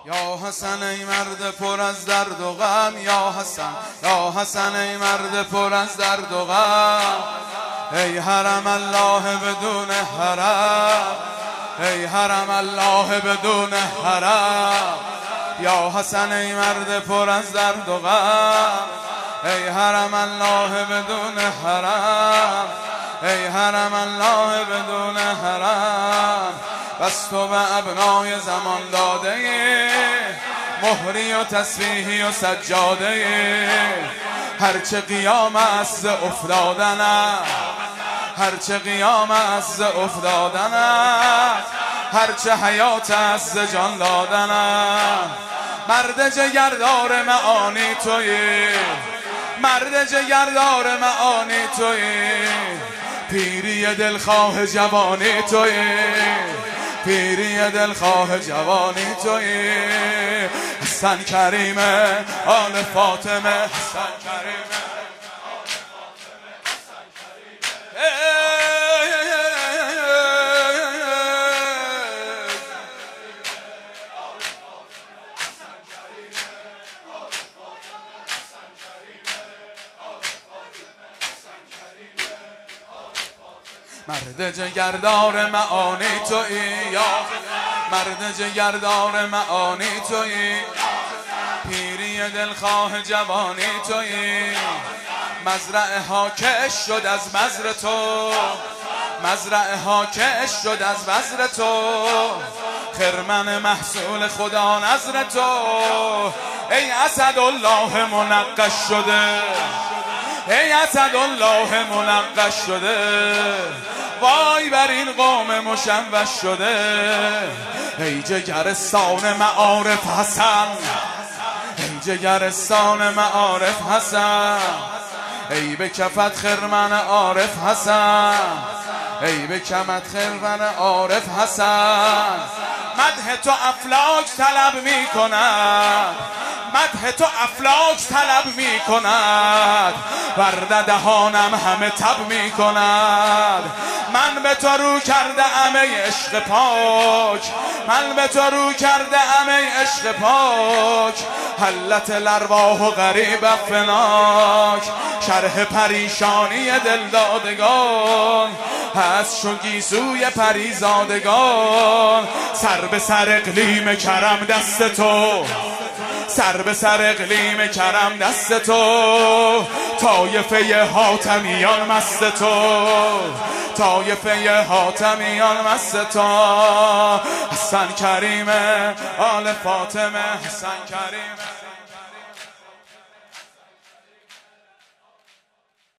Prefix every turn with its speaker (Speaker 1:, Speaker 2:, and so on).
Speaker 1: یا حسن ای مرد پر از درد و غم، یا حسن، یا حسن ای مرد پر از درد و غم. ای حرم الله بدون حرم، ای حرم الله بدون حرم. یا حسن ای مرد پر از درد و غم، ای حرم الله بدون حرم، ای حرم الله بدون حرم. بس تو به ابنای زمان داده مهری و تسبیحی و سجاده، هرچه قیام است افتادن است، هرچه قیام است افتادن است، هرچه حیات است جان دادن است. مرد جگردار معانی تویی، مرد جگردار معانی تویی، پیری دلخواه جوانی تویی، پیری دلخواه جوانی تویی. حسن کریم آل فاطمه، حسن کریم مرد جگردار معانی تویی، یا مرد جگردار معانی تویی، پیری دلخواه جوانی تویی. مزرعه ها کش شد از بذر تو، مزرعه ها کش شد از بذر تو، خرمن محصول خدا نظر تو. ای اسدالله منقش شده، ای اسدالله منقش شده، وای بر این قوم مشوش شده. ای جگرستان معارف حسن، ای جگرستان معارف حسن، ای به کفت خرمن عارف حسن، ای به کمت خرمن عارف حسن. مدح تو افلاک طلب می کند، مدح تو افلاک طلب می کند، ورد دهانم همه تب می کند. من به تو رو کرده ام ای عشق پاک، من به تو رو کرده ام ای عشق پاک. حلت الارواح و غریب افناک، شرح پریشانی دلدادگان، هست شو گیسوی پریزادگان. سر به سر اقلیم کرم دست تو، سر به سر اقلیم کرم دست تو. طایفه حاتمیان مست تو، طایفه حاتمیان مست تو. حسن کریم آل فاطمه، حسن کریم